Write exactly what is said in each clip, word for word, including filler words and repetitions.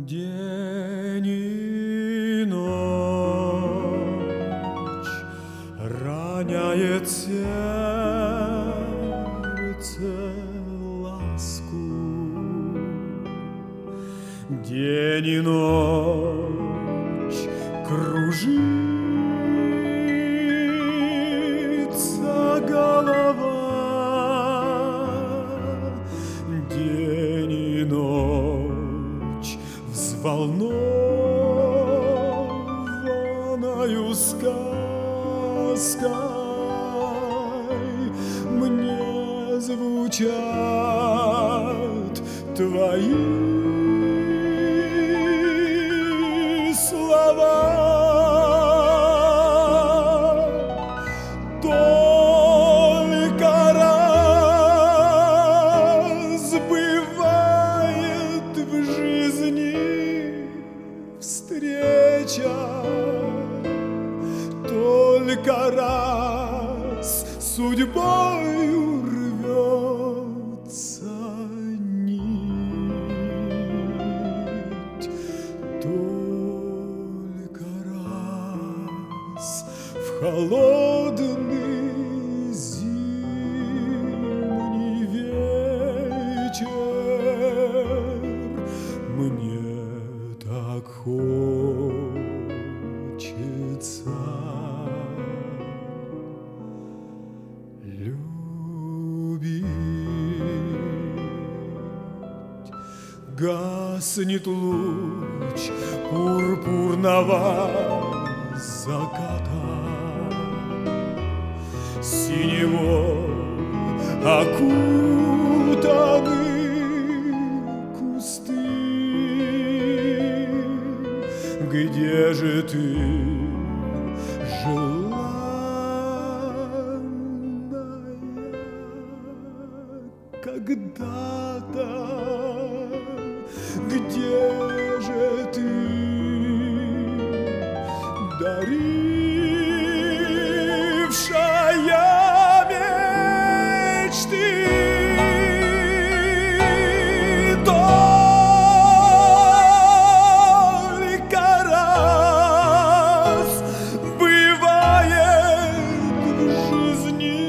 День и ночь роняет сердце ласку. День и ночь кружится голова. День и ночь взволнованою сказкой мне звучат твои слова. Только раз бывает в жизни встреча, только раз судьбою рвется нить, только раз в холодный зимний вечер мне так хочется любить. Гаснет луч пурпурного заката, синевой окутаны кусты. Где же ты, желанная, когда-то? Где же ты, дарившая мечты? Только раз бывает в жизни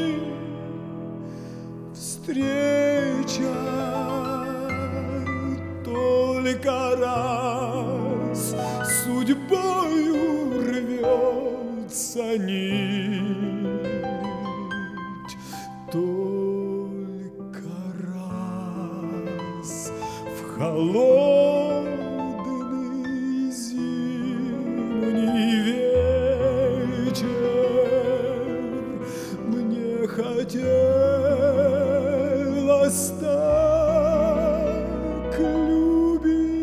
встреча, только раз судьбою рвется нить, только раз в холодный зимний вечер мне хотелось так любить.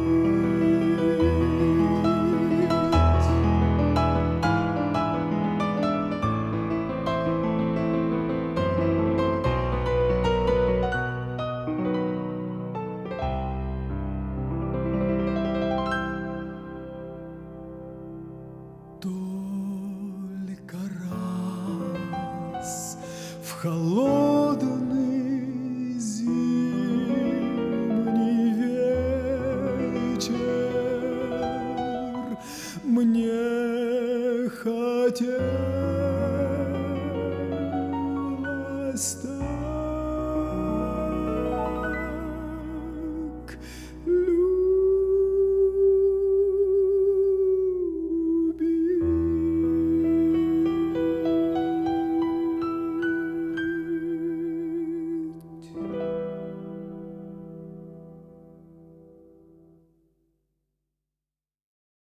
Только раз в холодный зимний вечер мне хотелось